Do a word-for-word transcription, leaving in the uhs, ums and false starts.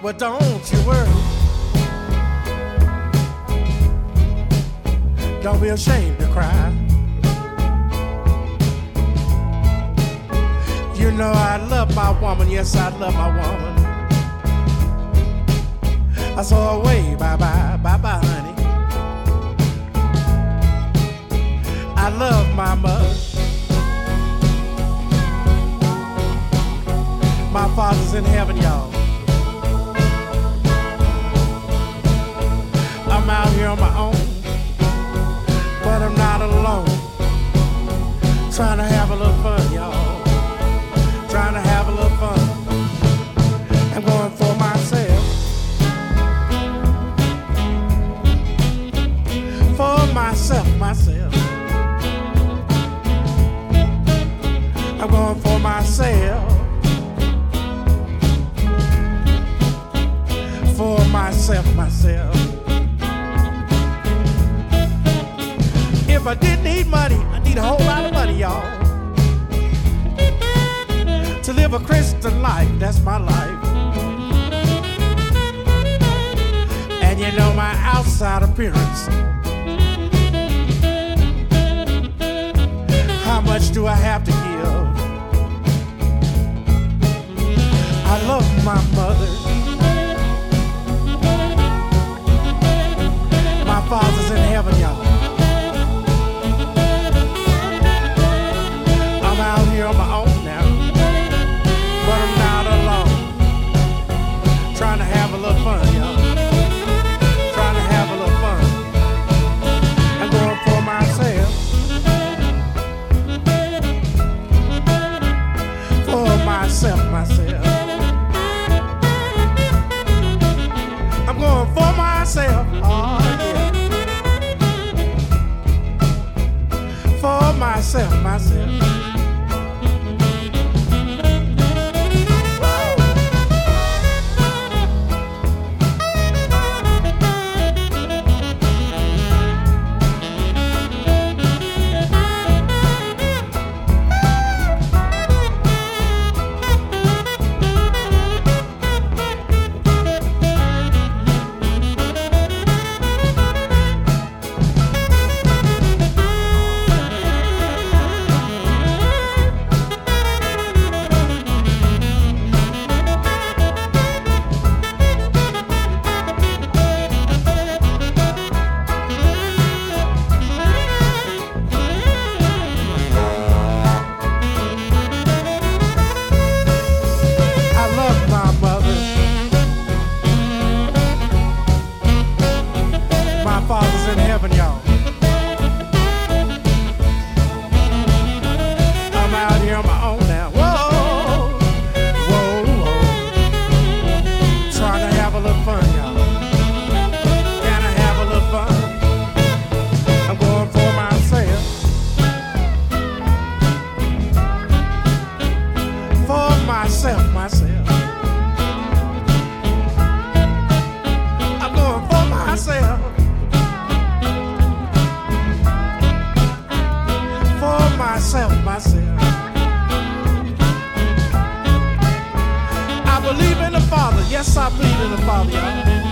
Well, don't you worry. Don't be ashamed to cry. You know I love my woman, yes, I love my woman. I saw her way, bye-bye, bye-bye, honey. I love my mother. My father's in heaven, y'all. I'm out here on my own, but I'm not alone. Trying to have a little fun, y'all. Trying to have a little fun. I'm going for myself. For myself, myself. I'm going for myself. For myself, myself. If I didn't need money, I need a whole lot of money, y'all. To live a Christian life, that's my life. And you know my outside appearance. How much do I have to give? I love my mother. My father's in heaven, y'all. I'm out here on my own now, but I'm not alone. Trying to have a little fun, y'all. Trying to have a little fun. I'm going for myself. For myself, myself. I'm going for myself. Oh, yeah. For myself, myself. Myself, myself. I'm going for myself. For myself, myself. I believe in the Father. Yes, I believe in the Father, y'all.